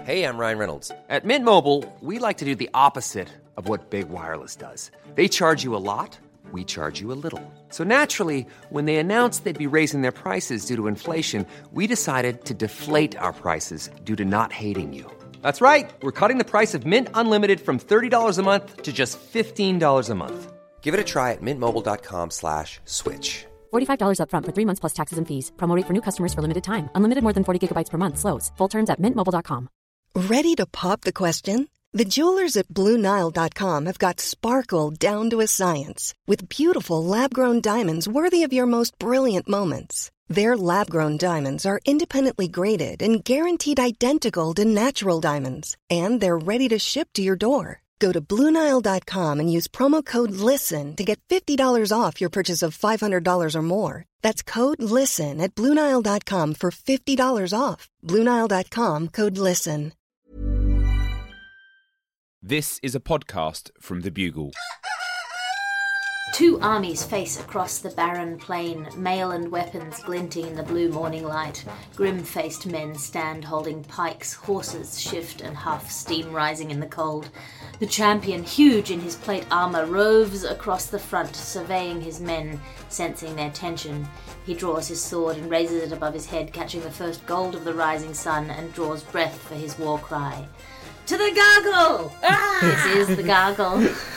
Hey, I'm Ryan Reynolds. At Mint Mobile, we like to do the opposite of what Big Wireless does. They charge you a lot, we charge you a little. So naturally, when they announced they'd be raising their prices due to inflation, we decided to deflate our prices due to not hating you. That's right. We're cutting the price of Mint Unlimited from $30 a month to just $15 a month. Give it a try at mintmobile.com/switch. $45 up front for 3 months plus taxes and fees. Promo rate for new customers for limited time. Unlimited more than 40 gigabytes per month. Slows full terms at mintmobile.com. Ready to pop the question? The jewelers at BlueNile.com have got sparkle down to a science with beautiful lab-grown diamonds worthy of your most brilliant moments. Their lab-grown diamonds are independently graded and guaranteed identical to natural diamonds, and they're ready to ship to your door. Go to BlueNile.com and use promo code LISTEN to get $50 off your purchase of $500 or more. That's code LISTEN at BlueNile.com for $50 off. BlueNile.com, code LISTEN. This is a podcast from The Bugle. Two armies face across the barren plain, mail and weapons glinting in the blue morning light. Grim-faced men stand holding pikes, horses shift and huff, steam rising in the cold. The champion, huge in his plate armour, roves across the front, surveying his men, sensing their tension. He draws his sword and raises it above his head, catching the first gold of the rising sun, and draws breath for his war cry. To the gargle! This is the gargle.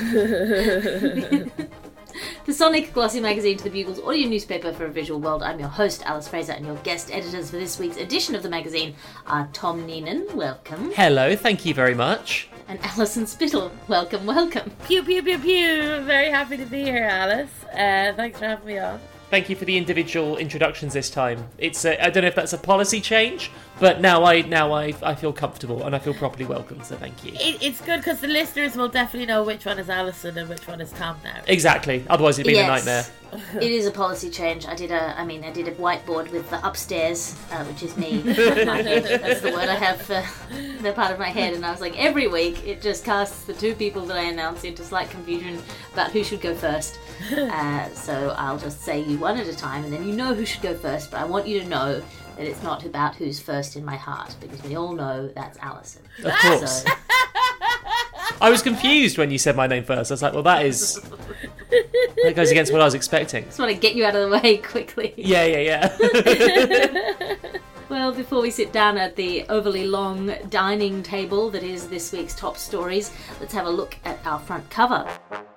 The sonic, glossy magazine to the Bugle's audio newspaper for a visual world. I'm your host, Alice Fraser, and your guest editors for this week's edition of the magazine are Tom Neenan, welcome. Hello, thank you very much. And Alison Spittle, welcome, welcome. Pew, pew, pew, pew. Very happy to be here, Alice. Thanks for having me on. Thank you for the individual introductions this time. It's I don't know if that's a policy change, but now I feel comfortable and I feel properly welcome, so thank you. It's good because the listeners will definitely know which one is Alison and which one is Tom now. Exactly, otherwise it'd be a nightmare. It is a policy change. I did a whiteboard with the upstairs, which is me. My head. That's the word I have for the part of my head, and I was like, every week it just casts the two people that I announce into slight confusion about who should go first. So I'll just say you one at a time, and then you know who should go first, but I want you to know that it's not about who's first in my heart, because we all know that's Alison. Of course. So, I was confused when you said my name first. I was like, well, that goes against what I was expecting. Just want to get you out of the way quickly. Yeah. Well, before we sit down at the overly long dining table that is this week's top stories, let's have a look at our front cover.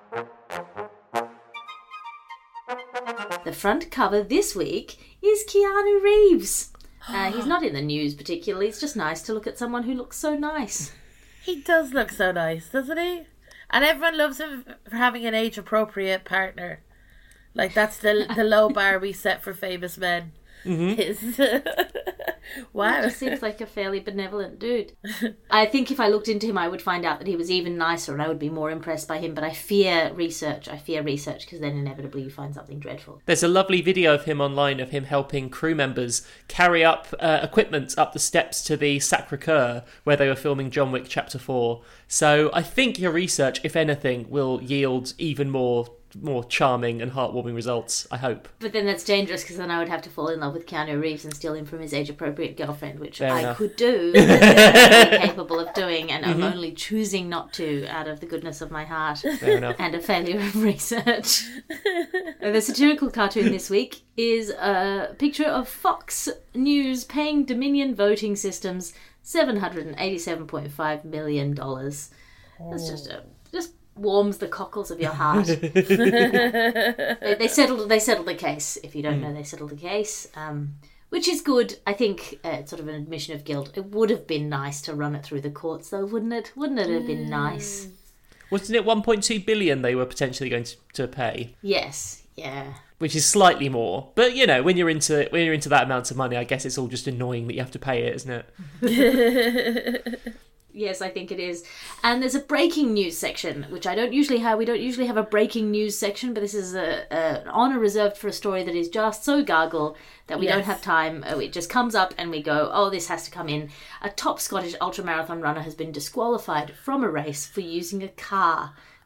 The front cover this week is Keanu Reeves. He's not in the news particularly. It's just nice to look at someone who looks so nice. He does look so nice, doesn't he? And everyone loves him for having an age-appropriate partner. Like, that's the low bar we set for famous men. Mm-hmm. Wow. He just seems like a fairly benevolent dude. I think if I looked into him, I would find out that he was even nicer and I would be more impressed by him. But I fear research because then inevitably you find something dreadful. There's a lovely video of him online of him helping crew members carry up equipment up the steps to the Sacré-Cœur where they were filming John Wick Chapter 4. So I think your research, if anything, will yield even more charming and heartwarming results, I hope. But then that's dangerous because then I would have to fall in love with Keanu Reeves and steal him from his age-appropriate girlfriend, which I could do, capable of doing, and I'm only choosing not to out of the goodness of my heart and a failure of research. The satirical cartoon this week is a picture of Fox News paying Dominion Voting Systems $787.5 million. That's just warms the cockles of your heart. They settled the case. If you don't know, they settled the case, which is good. I think it's sort of an admission of guilt. It would have been nice to run it through the courts, though, wouldn't it? Wouldn't it have been nice? Wasn't it 1.2 billion they were potentially going to pay? Yes. Yeah. Which is slightly more, but you know, when you're into that amount of money, I guess it's all just annoying that you have to pay it, isn't it? Yes, I think it is. And there's a breaking news section, which I don't usually have. We don't usually have a breaking news section, but this is an honour reserved for a story that is just so gargle that we don't have time. It just comes up and we go, oh, this has to come in. A top Scottish ultramarathon runner has been disqualified from a race for using a car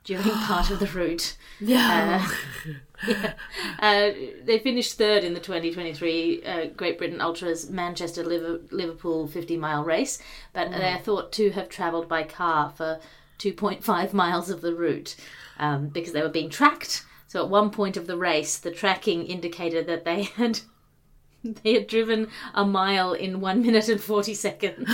during part of the route. Yeah. They finished third in the 2023 Great Britain Ultras Manchester-Liverpool 50-mile race, but they're thought to have travelled by car for 2.5 miles of the route because they were being tracked. So at one point of the race, the tracking indicated that they had driven a mile in 1 minute and 40 seconds.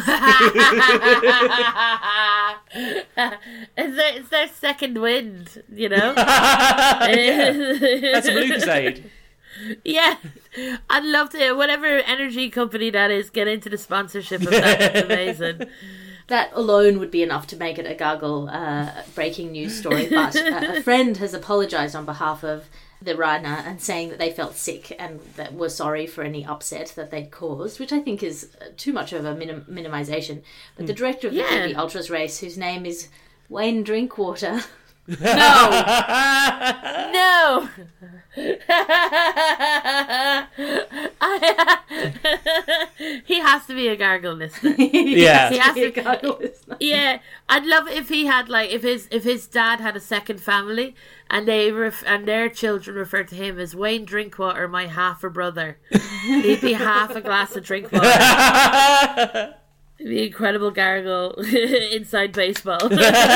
It's their second wind, you know? That's a Lucozade. Yeah, I'd love to. Whatever energy company that is, get into the sponsorship of that. It's amazing. That alone would be enough to make it a Gargle breaking news story. But a friend has apologised on behalf of the rider and saying that they felt sick and that were sorry for any upset that they'd caused, which I think is too much of a minimisation. But the director of the GB Ultras race, whose name is Wayne Drinkwater... No! He has to be a Gargle listener. Yeah. He has to be a Gargle listener. Yeah, I'd love it if he had, like, if his dad had a second family and and their children refer to him as Wayne Drinkwater, my half-a-brother. He'd be half a glass of Drinkwater. It'd be incredible Gargle inside baseball.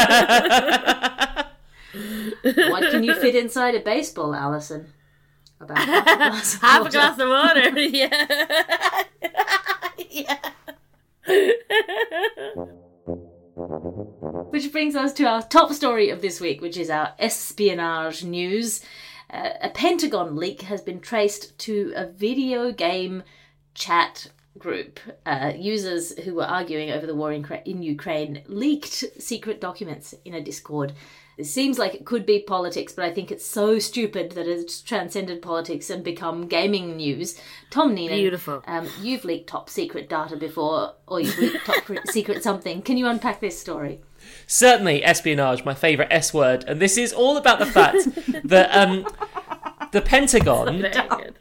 What can you fit inside a baseball, Alison? About half a glass of water. Yeah. Yeah. Which brings us to our top story of this week, which is our espionage news. A Pentagon leak has been traced to a video game chat group. Users who were arguing over the war in Ukraine leaked secret documents in a Discord. It seems like it could be politics, but I think it's so stupid that it's transcended politics and become gaming news. Tom Neenan, beautiful. You've leaked top secret data before, or you've leaked top secret something. Can you unpack this story? Certainly, espionage, my favourite S word, and this is all about the fact that the Pentagon... Very good.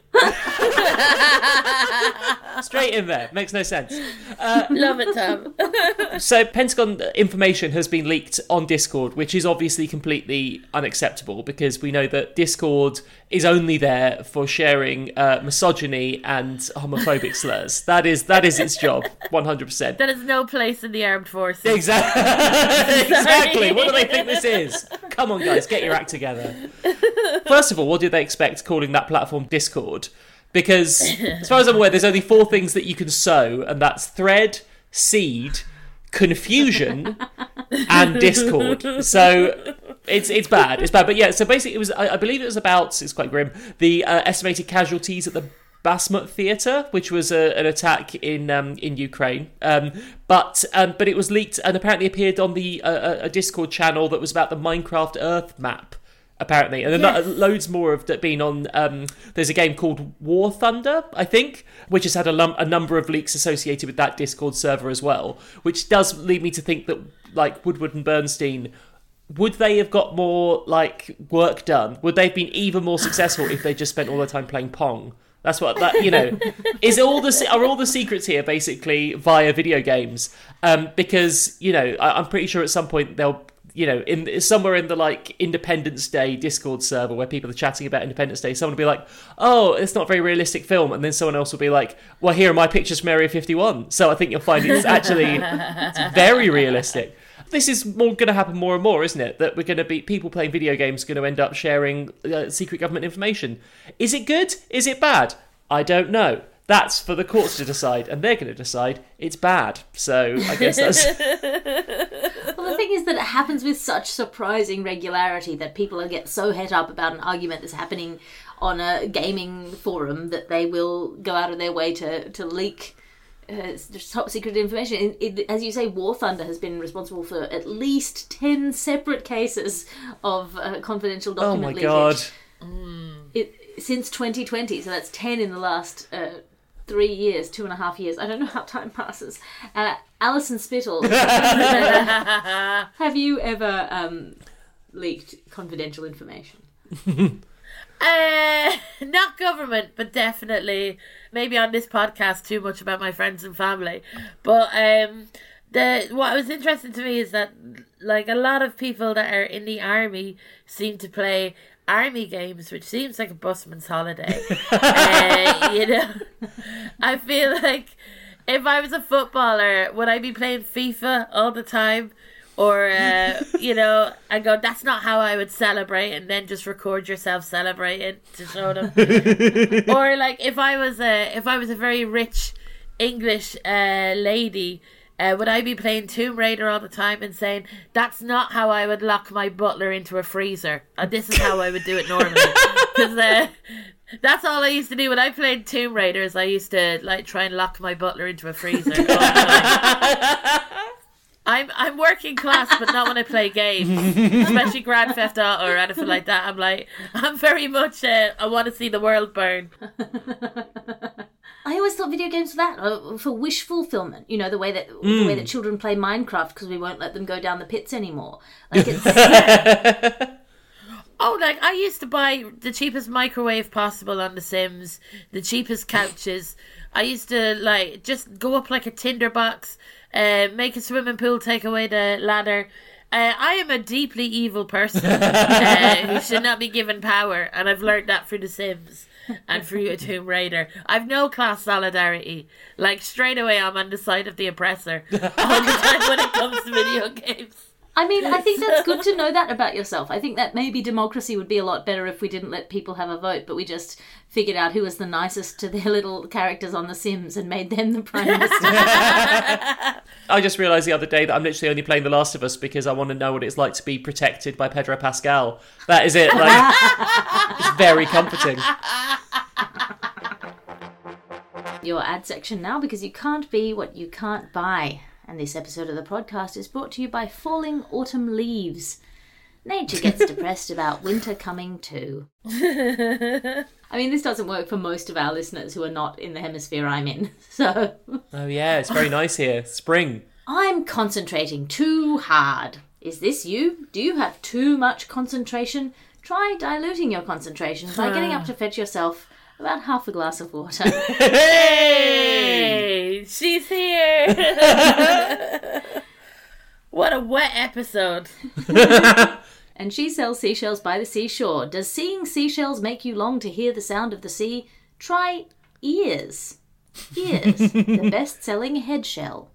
Straight in there, makes no sense. Love it, Tom. So Pentagon information has been leaked on Discord, which is obviously completely unacceptable because we know that Discord is only there for sharing misogyny and homophobic slurs. That is its job, 100%. That is no place in the armed forces. Exactly. What do they think this is? Come on, guys, get your act together. First of all, what did they expect calling that platform Discord? Because, as far as I'm aware, there's only 4 things that you can sow, and that's thread, seed, confusion, and Discord. So it's bad. It's bad. But yeah, so basically, it was. I believe it was about. It's quite grim. The estimated casualties at the Bakhmut theatre, which was an attack in Ukraine. But it was leaked and apparently appeared on the a Discord channel that was about the Minecraft Earth map. Apparently, and then loads more have been on. There's a game called War Thunder, I think, which has had a number of leaks associated with that Discord server as well. Which does lead me to think that, like Woodward and Bernstein, would they have got more like work done? Would they have been even more successful if they just spent all their time playing Pong? That's what that are all the secrets here basically via video games? Because I'm pretty sure at some point they'll. In somewhere in the like Independence Day Discord server where people are chatting about Independence Day, someone will be like, "Oh, it's not a very realistic film," and then someone else will be like, "Well, here are my pictures from Area 51." So I think you'll find it's very realistic. This is going to happen more and more, isn't it? That we're going to be people playing video games going to end up sharing secret government information. Is it good? Is it bad? I don't know. That's for the courts to decide, and they're going to decide it's bad. So I guess that's... Well, the thing is that it happens with such surprising regularity that people get so het up about an argument that's happening on a gaming forum that they will go out of their way to leak top secret information. As you say, War Thunder has been responsible for at least 10 separate cases of confidential document leakage. Oh my God. Since 2020, so that's 10 in the last 3 years, 2.5 years. I don't know how time passes. Alison Spittle, have you ever leaked confidential information? Not government, but definitely maybe on this podcast too much about my friends and family. But What was interesting to me is that, like, a lot of people that are in the army seem to play army games, which seems like a busman's holiday. You know, I feel like if I was a footballer, would I be playing FIFA all the time? Or, you know, I go, that's not how I would celebrate, and then just record yourself celebrating to show them. Or, like, if I was a very rich English lady, would I be playing Tomb Raider all the time and saying, that's not how I would lock my butler into a freezer. This is how I would do it normally. Because that's all I used to do when I played Tomb Raider, is I used to, like, try and lock my butler into a freezer all the time. I'm working class, but not when I play games, especially Grand Theft Auto or anything like that. I'm very much, I want to see the world burn. I always thought video games were that, for wish fulfillment. You know, the way that children play Minecraft because we won't let them go down the pits anymore. Like it's. Oh, like, I used to buy the cheapest microwave possible on The Sims, the cheapest couches. I used to, like, just go up like a tinderbox, make a swimming pool, take away the ladder. I am a deeply evil person who should not be given power, and I've learned that through The Sims and through Tomb Raider. I've no class solidarity. Like, straight away I'm on the side of the oppressor all the time when it comes to video games. I mean, I think that's good to know that about yourself. I think that maybe democracy would be a lot better if we didn't let people have a vote, but we just figured out who was the nicest to their little characters on The Sims and made them the Prime Minister. I just realised the other day that I'm literally only playing The Last of Us because I want to know what it's like to be protected by Pedro Pascal. That is it. Like, it's very comforting. Your ad section now, because you can't be what you can't buy. And this episode of the podcast is brought to you by Falling Autumn Leaves. Nature gets depressed about winter coming too. I mean, this doesn't work for most of our listeners who are not in the hemisphere I'm in, so... Oh yeah, it's very nice here. Spring. I'm concentrating too hard. Is this you? Do you have too much concentration? Try diluting your concentration by getting up to fetch yourself about half a glass of water. Hey, she's here. What a wet episode. And she sells seashells by the seashore. Does seeing seashells make you long to hear the sound of the sea? Try ears. Ears, the best-selling head shell.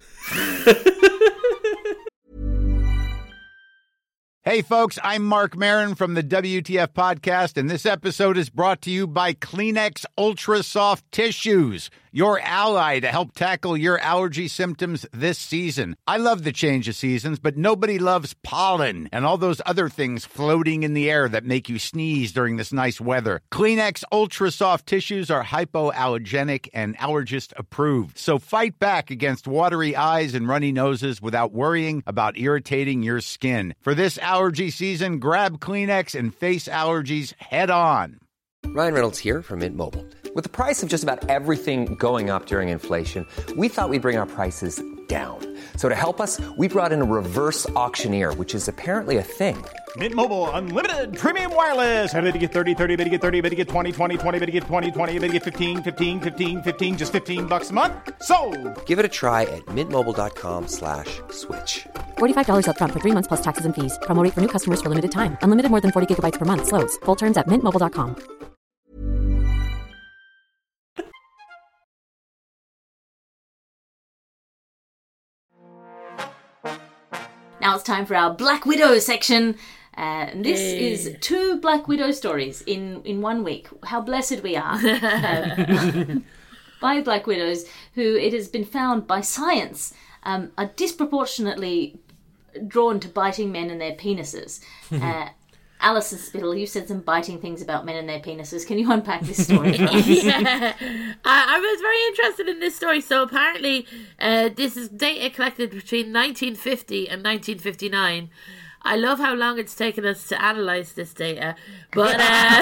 Hey, folks, I'm Mark Maron from the WTF Podcast, and this episode is brought to you by Kleenex Ultra Soft Tissues, your ally to help tackle your allergy symptoms this season. I love the change of seasons, but nobody loves pollen and all those other things floating in the air that make you sneeze during this nice weather. Kleenex Ultra Soft Tissues are hypoallergenic and allergist approved, so fight back against watery eyes and runny noses without worrying about irritating your skin. For this allergy season, grab Kleenex and face allergies head on. Ryan Reynolds here from Mint Mobile. With the price of just about everything going up during inflation, we thought we'd bring our prices down. So to help us, we brought in a reverse auctioneer, which is apparently a thing. Mint Mobile Unlimited Premium Wireless. How to get 30, 30, bit to get 30, bit to get 20, 20, 20, bit to get 20, 20, bit to get 15, 15, 15, 15, just $15 a month? Sold! Give it a try at mintmobile.com/switch. $45 up front for 3 months plus taxes and fees. Promo rate for new customers for limited time. Unlimited more than 40 gigabytes per month. Slows full terms at mintmobile.com. Now it's time for our Black Widow section. And this is 2 Black Widow stories in 1 week. How blessed we are. By Black Widows, who it has been found by science are disproportionately drawn to biting men and their penises. Alison Spittle, you said some biting things about men and their penises. Can you unpack this story for us? Yeah. I was very interested in this story. So apparently this is data collected between 1950 and 1959. I love how long it's taken us to analyse this data, but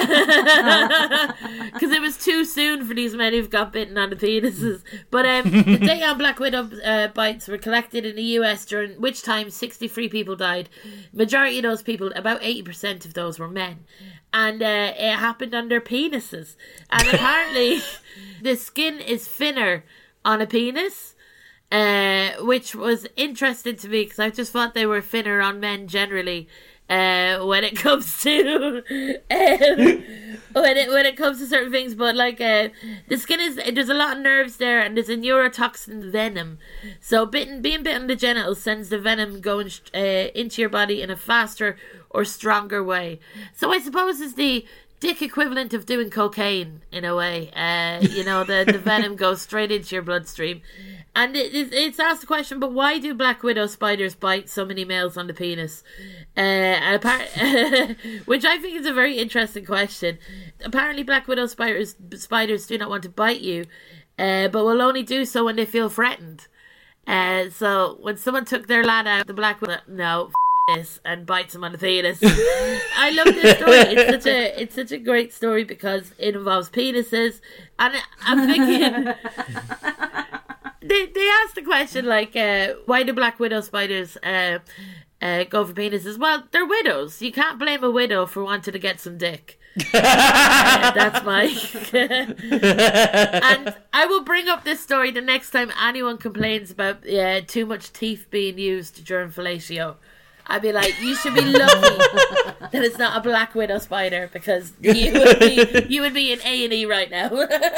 because it was too soon for these men who've got bitten on the penises. But the data on Black Widow bites were collected in the US, during which time 63 people died. Majority of those people, about 80% of those, were men, and it happened on their penises. And apparently, the skin is thinner on a penis. which was interesting to me because I just thought they were thinner on men generally. When it comes to when it comes to certain things, but like the skin there's a lot of nerves there, and there's a neurotoxin venom. So being bitten on the genitals sends the venom going into your body in a faster or stronger way. So I suppose it's the dick equivalent of doing cocaine in a way. The venom goes straight into your bloodstream. And it's asked the question, but why do black widow spiders bite so many males on the penis? Which I think is a very interesting question. Apparently black widow spiders do not want to bite you, but will only do so when they feel threatened. So when someone took their lad out, the black widow, no, this, and bites him on the penis. I love this story. It's such a great story because it involves penises, and I'm thinking they asked the question like, why do black widow spiders go for penises? Well, they're widows. You can't blame a widow for wanting to get some dick. That's my and I will bring up this story the next time anyone complains about too much teeth being used during fellatio. I'd be like, you should be lucky that it's not a black widow spider, because you would be in A&E right now.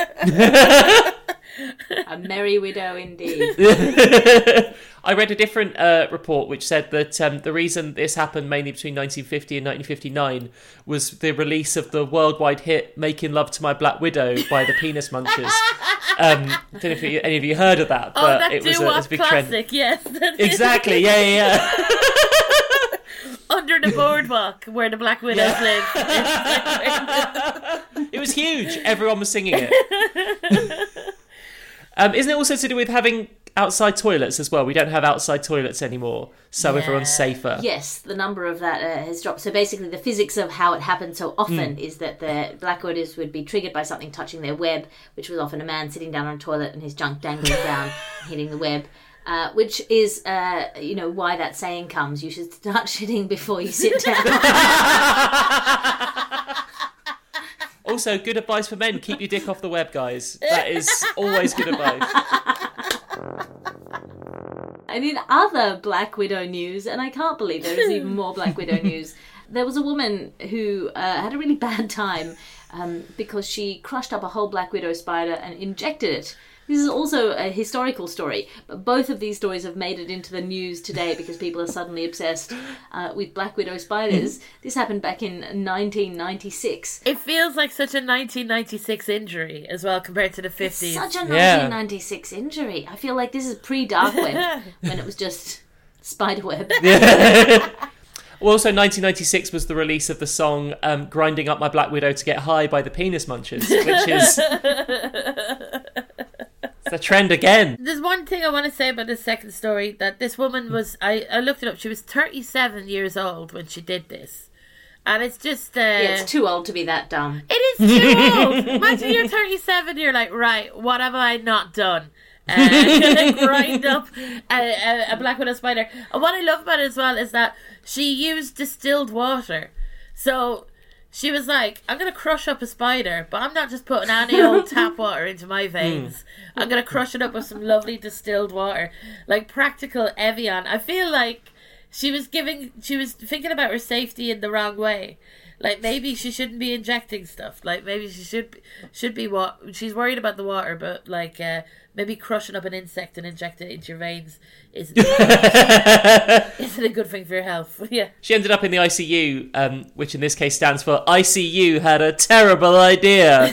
A merry widow indeed. I read a different report which said that the reason this happened mainly between 1950 and 1959 was the release of the worldwide hit "Making Love to My Black Widow" by the Penis Munchers. I don't know if any of you heard of that, but that it was a big classic, trend. yes. Exactly, yeah. Under the boardwalk where the black widows live. It was huge. Everyone was singing it. Isn't it also to do with having outside toilets as well? We don't have outside toilets anymore, so everyone's safer. Yes, the number of that has dropped. So basically the physics of how it happened so often is that the black widows would be triggered by something touching their web, which was often a man sitting down on a toilet and his junk dangling down, hitting the web. Which is, why that saying comes, you should start shitting before you sit down. Also, good advice for men, keep your dick off the web, guys. That is always good advice. And in other Black Widow news, and I can't believe there is even more Black Widow news, there was a woman who had a really bad time because she crushed up a whole Black Widow spider and injected it. This is also a historical story, but both of these stories have made it into the news today because people are suddenly obsessed with Black Widow spiders. This happened back in 1996. It feels like such a 1996 injury as well compared to the 50s. It's such a 1996 injury. I feel like this is pre-Dark Web when it was just spiderweb. Well, also 1996 was the release of the song "Grinding Up My Black Widow to Get High" by the Penis Munchers, which is the trend again. There's one thing I want to say about this second story, that this woman was, I looked it up, she was 37 years old when she did this. And it's just... it's too old to be that dumb. It is too old. Imagine you're 37, you're like, right, what have I not done? Grind up a black widow spider. And what I love about it as well is that she used distilled water. So she was like, I'm going to crush up a spider, but I'm not just putting any old tap water into my veins. I'm going to crush it up with some lovely distilled water. Like practical Evian. I feel like she was thinking about her safety in the wrong way. Like maybe she shouldn't be injecting stuff. Like maybe she should be she's worried about the water, but like maybe crushing up an insect and injecting it into your veins isn't a good thing for your health. Yeah. She ended up in the ICU, which in this case stands for ICU had a terrible idea.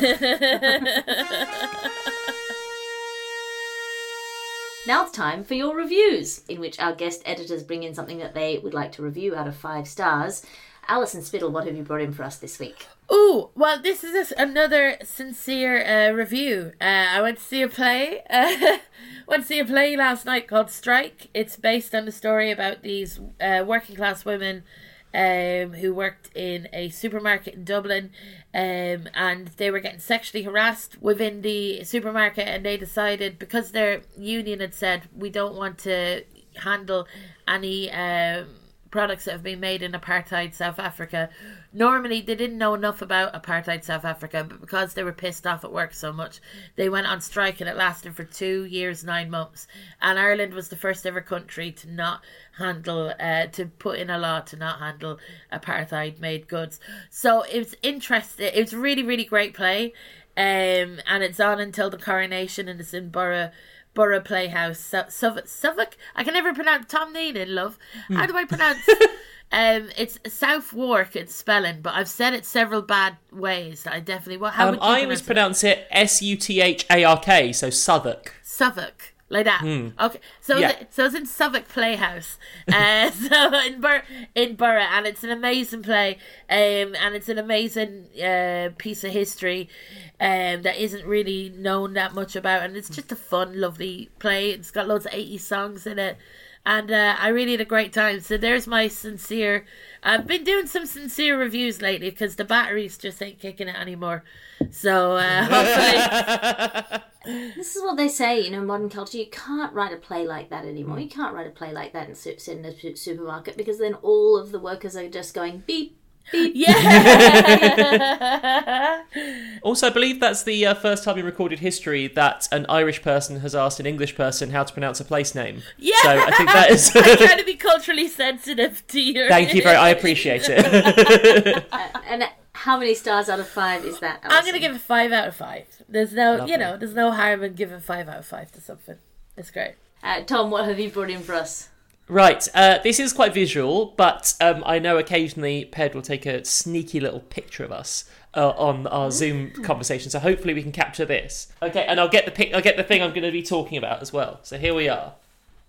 Now it's time for your reviews, in which our guest editors bring in something that they would like to review out of 5 stars. Alison Spittle, what have you brought in for us this week? Ooh, well, this is another sincere review. I went to see a play. Last night called Strike. It's based on the story about these working class women who worked in a supermarket in Dublin, and they were getting sexually harassed within the supermarket, and they decided, because their union had said, we don't want to handle any products that have been made in apartheid South Africa. Normally, they didn't know enough about apartheid South Africa, but because they were pissed off at work so much, they went on strike, and it lasted for 2 years, 9 months. And Ireland was the first ever country to not handle, to put in a law to not handle apartheid-made goods. So it was interesting. It was a really, really great play, and it's on until the coronation, and it's in Borough Playhouse, Suffolk. I can never pronounce Tom Neenan, love. How do I pronounce? It's Southwark. It's spelling, but I've said it several bad ways. I definitely. How would you I always pronounce it Suthark, so Southwark. Southwark. Like that. Okay. So Yeah. so it's in Suffolk Playhouse. So in Borough, and it's an amazing play. And it's an amazing piece of history that isn't really known that much about, and it's just a fun, lovely play. It's got loads of 80s songs in it. And I really had a great time. So there's my sincere... I've been doing some sincere reviews lately because the batteries just ain't kicking it anymore. So hopefully... This is what they say, in modern culture. You can't write a play like that anymore. You can't write a play like that in a supermarket, because then all of the workers are just going beep, beep. Yeah! Also, I believe that's the first time in recorded history that an Irish person has asked an English person how to pronounce a place name. Yeah! So I think that is... I'm trying to be culturally sensitive to your... Thank you very much. I appreciate it. And how many stars out of 5 is that, Alison? I'm going to give it 5 out of 5. There's no, Lovely. there's no harm in giving 5 out of 5 to something. It's great. Tom, what have you brought in for us? Right, this is quite visual, but I know occasionally Ped will take a sneaky little picture of us on our Zoom conversation, so hopefully we can capture this. Okay, and I'll get the thing I'm going to be talking about as well. So here we are.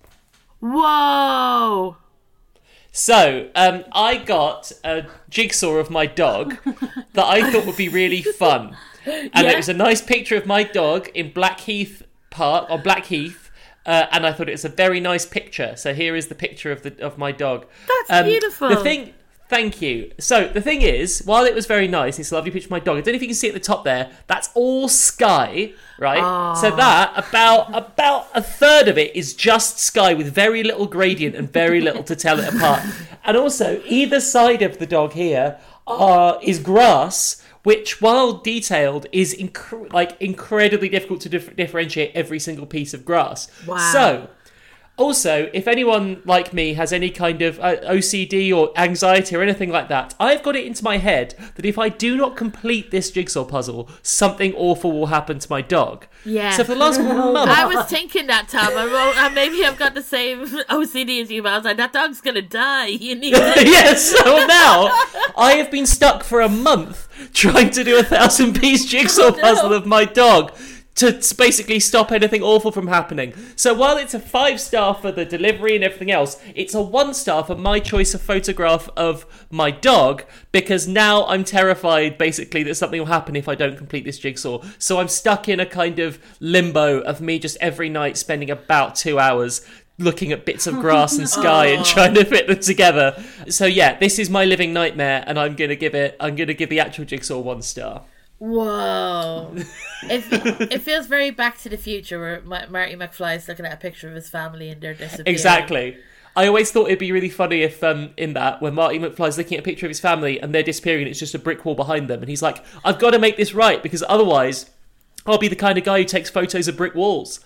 Whoa! So, I got a jigsaw of my dog that I thought would be really fun. And it was a nice picture of my dog in Blackheath Park, or Blackheath, and I thought it was a very nice picture. So here is the picture of my dog. That's beautiful. Thank you. So the thing is, while it was very nice, it's a lovely picture of my dog. I don't know if you can see at the top there. That's all sky, right? Aww. So that about a third of it is just sky with very little gradient and very little to tell it apart. And also, either side of the dog here is grass, which, while detailed, is incredibly difficult to differentiate every single piece of grass. Wow. So. Also, if anyone like me has any kind of OCD or anxiety or anything like that, I've got it into my head that if I do not complete this jigsaw puzzle, something awful will happen to my dog. Yeah. So for the last month... I was thinking that, Tom. Maybe I've got the same OCD as you, but I was like, that dog's going to die. You need to... Yes, so now I have been stuck for a month trying to do a 1,000-piece jigsaw puzzle of my dog to basically stop anything awful from happening. So while it's a 5-star for the delivery and everything else, it's a 1-star for my choice of photograph of my dog, because now I'm terrified, basically, that something will happen if I don't complete this jigsaw. So I'm stuck in a kind of limbo of me just every night spending about 2 hours looking at bits of grass and sky and trying to fit them together. So yeah, this is my living nightmare, and I'm gonna give the actual jigsaw 1 star. Whoa. It feels very Back to the Future, where Marty McFly is looking at a picture of his family and they're disappearing. Exactly. I always thought it'd be really funny if, in that, when Marty McFly's looking at a picture of his family and they're disappearing and it's just a brick wall behind them, and he's like, I've got to make this right, because otherwise I'll be the kind of guy who takes photos of brick walls.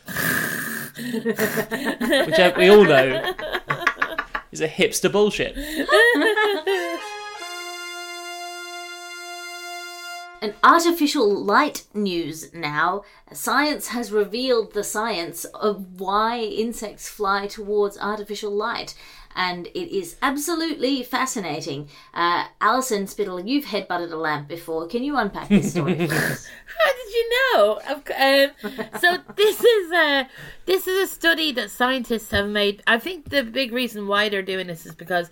Which we all know is a hipster bullshit. An artificial light news now. Science has revealed the science of why insects fly towards artificial light. And it is absolutely fascinating. Alison Spittle, you've headbutted a lamp before. Can you unpack this story for us? How did you know? So this is a study that scientists have made. I think the big reason why they're doing this is because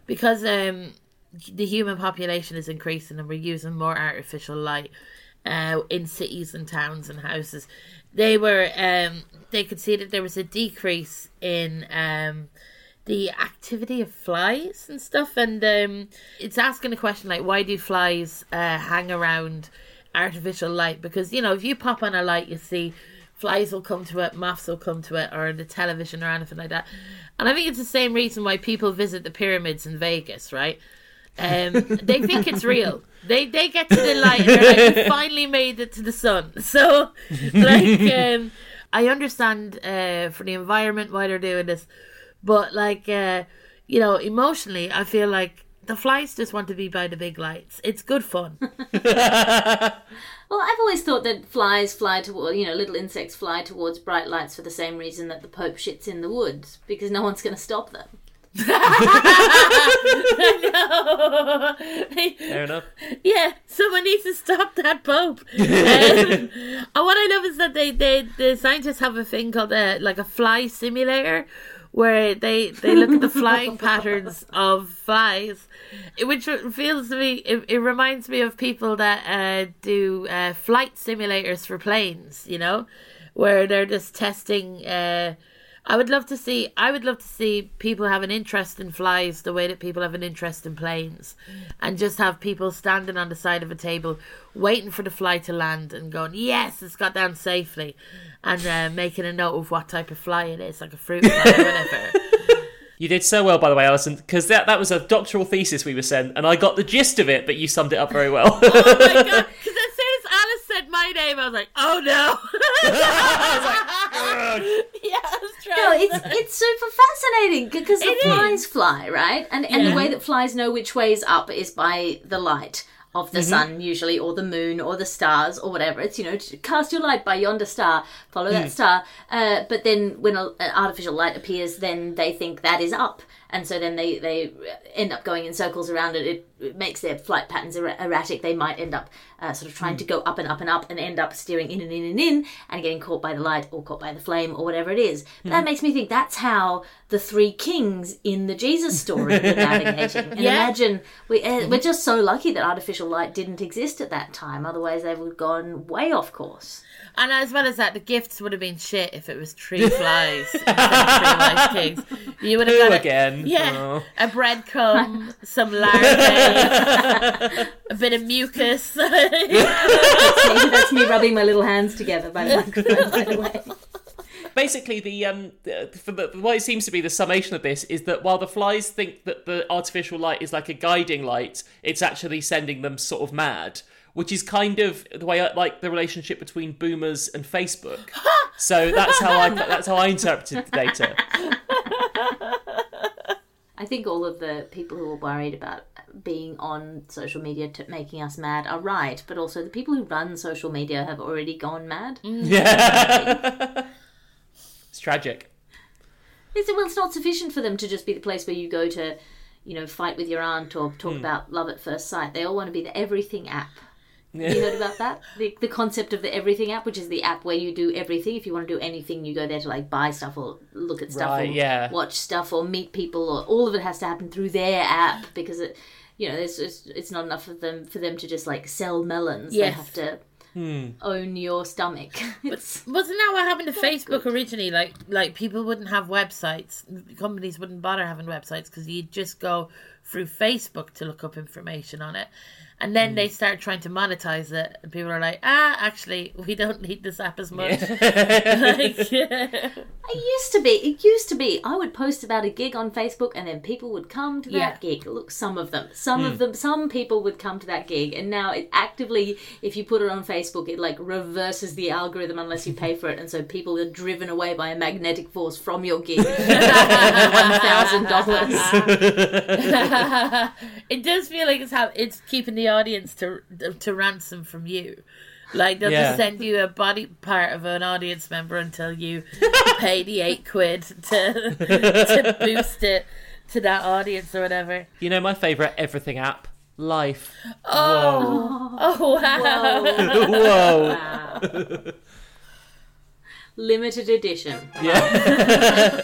the human population is increasing and we're using more artificial light in cities and towns and houses. They could see that there was a decrease in the activity of flies and stuff, and it's asking a question like, why do flies hang around artificial light? Because, if you pop on a light, you see flies will come to it, moths will come to it, or the television or anything like that. And I think it's the same reason why people visit the pyramids in Vegas, right? They think it's real. They get to the light and they're like, we finally made it to the sun. So, like, I understand for the environment why they're doing this, but like, emotionally, I feel like the flies just want to be by the big lights. It's good fun. Well, I've always thought that flies fly toward, little insects fly towards bright lights for the same reason that the Pope shits in the woods, because no one's going to stop them. No. Fair enough. Yeah, someone needs to stop that Pope. And what I love is that the scientists have a thing called a fly simulator, where they look at the flying patterns of flies, which feels to me, it reminds me of people that do flight simulators for planes, where they're just testing. I would love to see people have an interest in flies the way that people have an interest in planes, and just have people standing on the side of a table waiting for the fly to land and going, yes, it's got down safely, and making a note of what type of fly it is, like a fruit fly or whatever. You did so well, by the way, Alison, because that was a doctoral thesis we were sent, and I got the gist of it, but you summed it up very well. Oh my god, because as soon as Alice said my name, I was like, oh no. Yeah, I was trying. No, it's super fascinating, because the flies fly, right? And the way that flies know which way is up is by the light of the sun, usually, or the moon, or the stars, or whatever. It's, cast your light by yonder star, follow that star. But then when an artificial light appears, then they think that is up. And so then they end up going in circles around it. It makes their flight patterns erratic. They might end up sort of trying to go up and up and up, and end up steering in and in and in, and getting caught by the light or caught by the flame or whatever it is. That makes me think that's how the three kings in the Jesus story were navigating. And imagine, we're just so lucky that artificial light didn't exist at that time. Otherwise they would have gone way off course. And as well as that, the gifts would have been shit if it was three flies instead of 3 wise kings. You would have got again. A breadcrumb, some larvae, a bit of mucus. That's me rubbing my little hands together by the microphone, by the way. Basically, what it seems to be the summation of this is that while the flies think that the artificial light is like a guiding light, it's actually sending them sort of mad. Which is kind of the way I like the relationship between boomers and Facebook. So that's how I interpreted the data. I think all of the people who are worried about being on social media making us mad are right, but also the people who run social media have already gone mad. Yeah. It's tragic. It's not sufficient for them to just be the place where you go to, fight with your aunt or talk about love at first sight. They all want to be the everything app. Have you heard about that? The concept of the everything app, which is the app where you do everything. If you want to do anything, you go there to like buy stuff or look at stuff or watch stuff or meet people, or all of it has to happen through their app, because it's not enough for them to just like sell melons. Yes. They have to own your stomach. Wasn't that what happened to Facebook originally? Like people wouldn't have websites. Companies wouldn't bother having websites because you'd just go through Facebook to look up information on it. And then they start trying to monetize it, and people are like, actually, we don't need this app as much. It used to be, I would post about a gig on Facebook, and then people would come to that gig. Look, some people would come to that gig, and now it actively, if you put it on Facebook, it like reverses the algorithm unless you pay for it, and so people are driven away by a magnetic force from your gig. $1,000. It does feel like it's keeping the audience to ransom from you. Like they'll just send you a body part of an audience member until you pay the £8 to boost it to that audience or whatever. My favourite everything app, Life. Oh wow. Whoa. Wow. Limited edition. Yeah.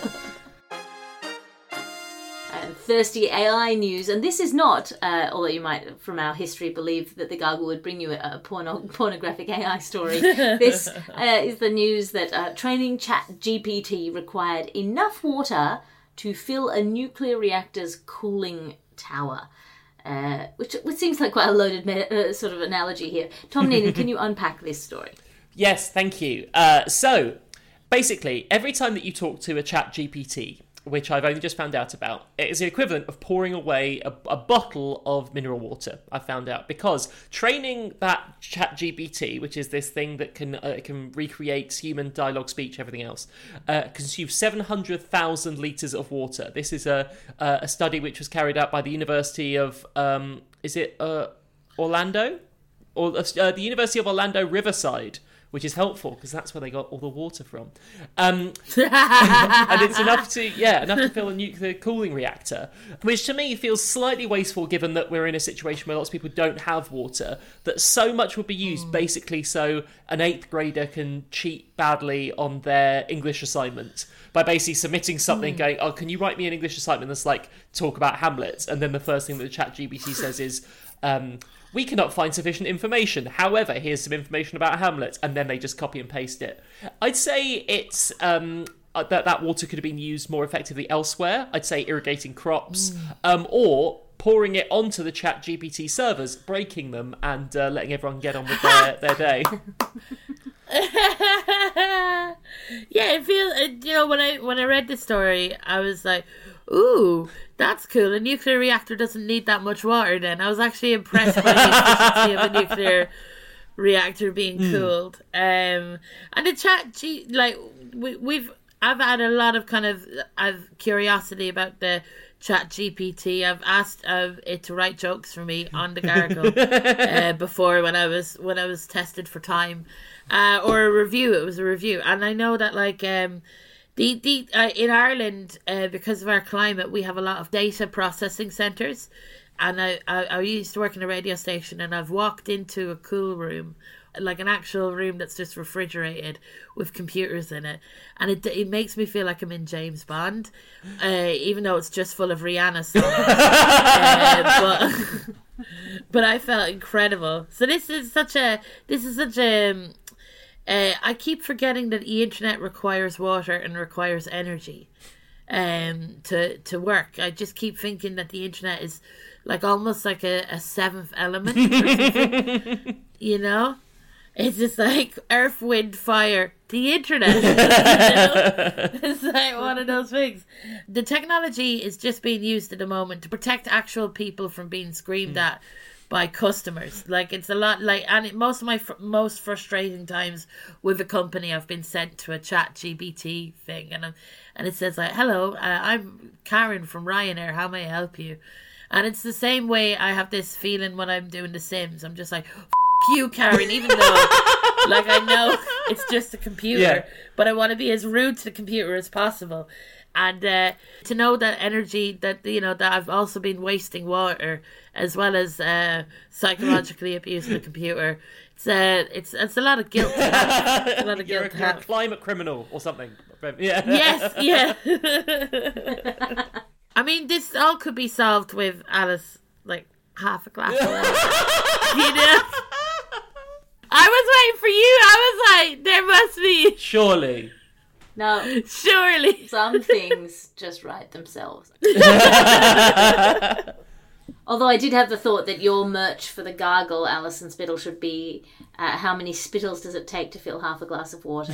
Thirsty AI news, and this is not, although you might from our history believe that the Gargle would bring you a pornographic AI story, this is the news that training ChatGPT required enough water to fill a nuclear reactor's cooling tower. Which seems like quite a loaded sort of analogy here. Tom Neenan, can you unpack this story? Yes, thank you. So, basically, every time that you talk to a ChatGPT, which I've only just found out about, it is the equivalent of pouring away a bottle of mineral water, I found out, because training that ChatGPT, which is this thing that can recreate human dialogue, speech, everything else, consumes 700,000 litres of water. This is a study which was carried out by the University of, Orlando? Or the University of Orlando Riverside, which is helpful because that's where they got all the water from. And it's enough to fill a nuclear cooling reactor, which to me feels slightly wasteful given that we're in a situation where lots of people don't have water, that so much would be used basically so an 8th grader can cheat badly on their English assignment by basically submitting something going, oh, can you write me an English assignment that's like, talk about Hamlet? And then the first thing that the ChatGPT says is, we cannot find sufficient information. However, here's some information about Hamlet. And then they just copy and paste it. I'd say it's that water could have been used more effectively elsewhere. I'd say irrigating crops or pouring it onto the ChatGPT servers, breaking them and letting everyone get on with their day. Yeah, it feels, when I read the story, I was like, ooh, that's cool. A nuclear reactor doesn't need that much water then. I was actually impressed by the efficiency of a nuclear reactor being cooled. And the I've had a lot of kind of curiosity about the ChatGPT. I've asked it to write jokes for me on the Gargle before when I was tested for time or a review. It was a review, and I know that in Ireland, because of our climate, we have a lot of data processing centres. And I used to work in a radio station, and I've walked into a cool room, like an actual room that's just refrigerated with computers in it. And it makes me feel like I'm in James Bond, even though it's just full of Rihanna songs. But I felt incredible. So this is such a I keep forgetting that the internet requires water and requires energy to work. I just keep thinking that the internet is like almost like a seventh element or something. You know? It's just like earth, wind, fire, the internet. It's like one of those things. The technology is just being used at the moment to protect actual people from being screamed at by customers. Like, it's a lot like, and most of my most frustrating times with a company, I've been sent to a ChatGPT thing, and it says like, hello, I'm Karen from Ryanair, how may I help you? And it's the same way I have this feeling when I'm doing The Sims. I'm just like, you, Karen, even though like I know it's just a computer, but I want to be as rude to the computer as possible. And to know that energy, that that I've also been wasting water as well as psychologically abusing the computer. It's a lot of guilt. It's a lot of guilt. You're a climate criminal or something. Yeah. Yes. Yeah. I mean, this all could be solved with Alice, like half a glass of water. I was waiting for you. I was like, there must be. Surely. No. Surely. Some things just write themselves. Although I did have the thought that your merch for the Gargle, Alison Spittle, should be how many spittles does it take to fill half a glass of water?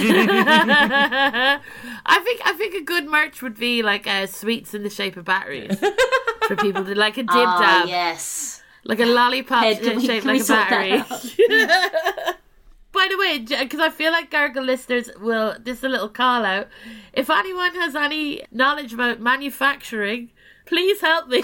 I think a good merch would be like sweets in the shape of batteries for people to like a dib dab. Yes. Like a lollipop shaped like a battery. By the way, because I feel like Gargle listeners will, this is a little call out. If anyone has any knowledge about manufacturing, please help me.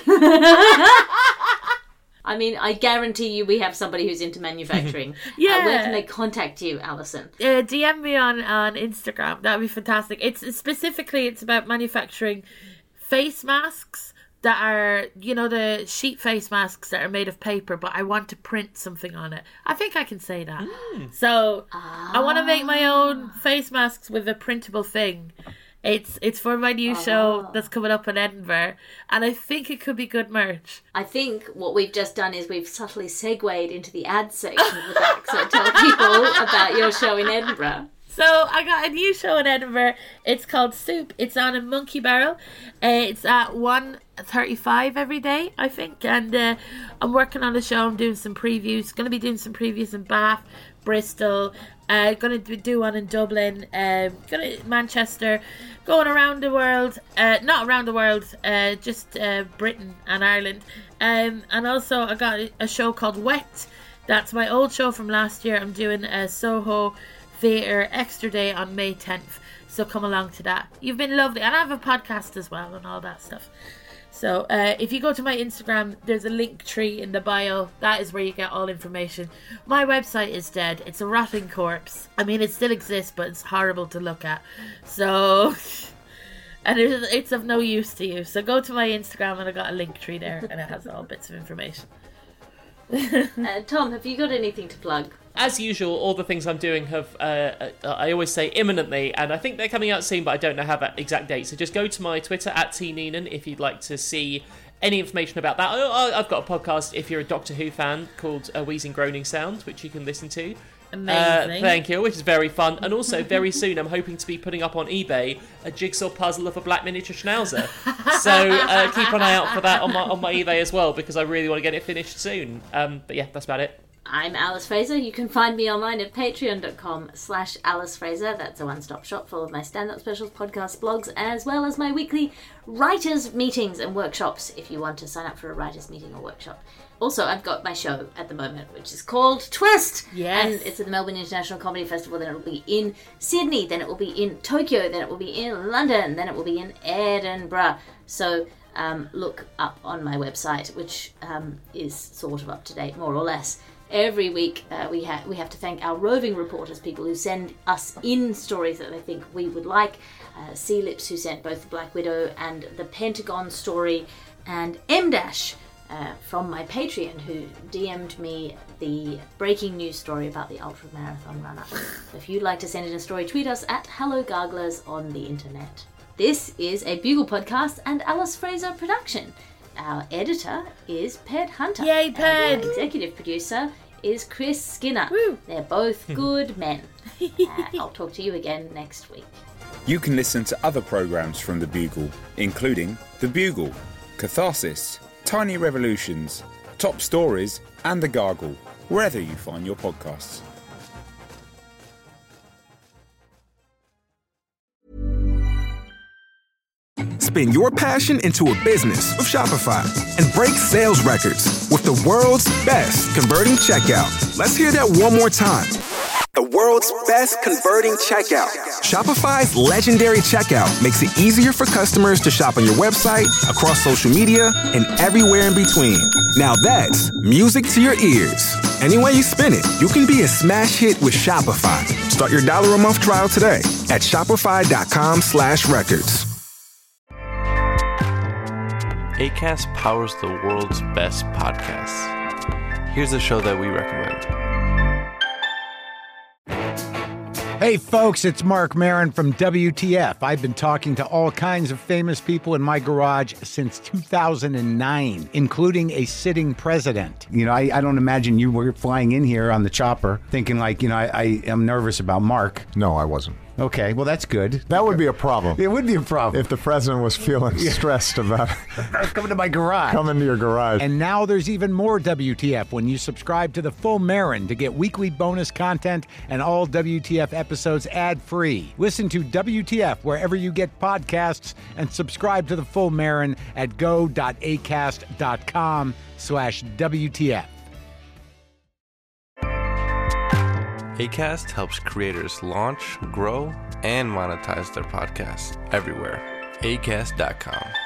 I mean, I guarantee you we have somebody who's into manufacturing. Yeah. Where can they contact you, Alison? DM me on Instagram. That would be fantastic. It's about manufacturing face masks that are, the sheet face masks that are made of paper, but I want to print something on it. I think I can say that. So I want to make my own face masks with a printable thing. It's for my new show that's coming up in Edinburgh, and I think it could be good merch. I think what we've just done is we've subtly segued into the ad section of the back, so tell people about your show in Edinburgh. So I got a new show in Edinburgh. It's called Soup. It's on a Monkey Barrel. It's at 1:35 every day, I think. And I'm working on the show. I'm doing some previews. Going to be doing some previews in Bath, Bristol, going to do one in Dublin, going to Manchester, going around the world, not around the world, just Britain and Ireland. And also I got a show called Wet. That's my old show from last year. I'm doing a Soho Theatre Extra Day on May 10th. So come along to that. You've been lovely. And I have a podcast as well and all that stuff. So if you go to my Instagram, there's a link tree in the bio. That is where you get all information. My website is dead. It's a rotting corpse. I mean, it still exists, but it's horrible to look at. So, and it's of no use to you. So go to my Instagram and I got a link tree there and it has all bits of information. Tom, have you got anything to plug? As usual, all the things I'm doing have, I always say imminently, and I think they're coming out soon, but I don't know how that exact date. So just go to my Twitter, @TNeenan, if you'd like to see any information about that. I've got a podcast, if you're a Doctor Who fan, called Wheezing Groaning Sound, which you can listen to. Amazing. Thank you, which is very fun. And also, very soon, I'm hoping to be putting up on eBay a jigsaw puzzle of a black miniature schnauzer. So keep an eye out for that on my eBay as well, because I really want to get it finished soon. But yeah, that's about it. I'm Alice Fraser. You can find me online at patreon.com/Alice Fraser. That's a one-stop shop full of my stand-up specials, podcasts, blogs, as well as my weekly writers' meetings and workshops if you want to sign up for a writers' meeting or workshop. Also, I've got my show at the moment, which is called Twist. Yes. And it's at the Melbourne International Comedy Festival. Then it will be in Sydney. Then it will be in Tokyo. Then it will be in London. Then it will be in Edinburgh. So look up on my website, which is sort of up to date, more or less. Every week we have to thank our roving reporters, people who send us in stories that they think we would like. Sea Lips, who sent both the Black Widow and the Pentagon story, and M Dash from my Patreon, who DM'd me the breaking news story about the ultra marathon runner. So if you'd like to send in a story, tweet us at Hello Garglers on the internet. This is a Bugle podcast and Alice Fraser production. Our editor is Ped Hunter. Yay, Ped! Our executive producer is Chris Skinner. Woo. They're both good men. I'll talk to you again next week. You can listen to other programmes from The Bugle, including The Bugle, Catharsis, Tiny Revolutions, Top Stories, and The Gargle, wherever you find your podcasts. Spin your passion into a business with Shopify and break sales records with the world's best converting checkout. Let's hear that one more time. The world's best converting checkout. Shopify's legendary checkout makes it easier for customers to shop on your website, across social media, and everywhere in between. Now that's music to your ears. Any way you spin it, you can be a smash hit with Shopify. Start your $1 a month trial today at shopify.com/records. Acast powers the world's best podcasts. Here's a show that we recommend. Hey folks, it's Mark Maron from WTF. I've been talking to all kinds of famous people in my garage since 2009, including a sitting president. You know, I don't imagine you were flying in here on the chopper thinking like, you know, I am nervous about Mark. No, I wasn't. Okay, well, that's good. That would be a problem. It would be a problem. If the president was feeling stressed about coming to my garage. Coming to your garage. And now there's even more WTF when you subscribe to the Full Marin to get weekly bonus content and all WTF episodes ad-free. Listen to WTF wherever you get podcasts and subscribe to the Full Marin at go.acast.com/WTF. Acast helps creators launch, grow, and monetize their podcasts everywhere. Acast.com.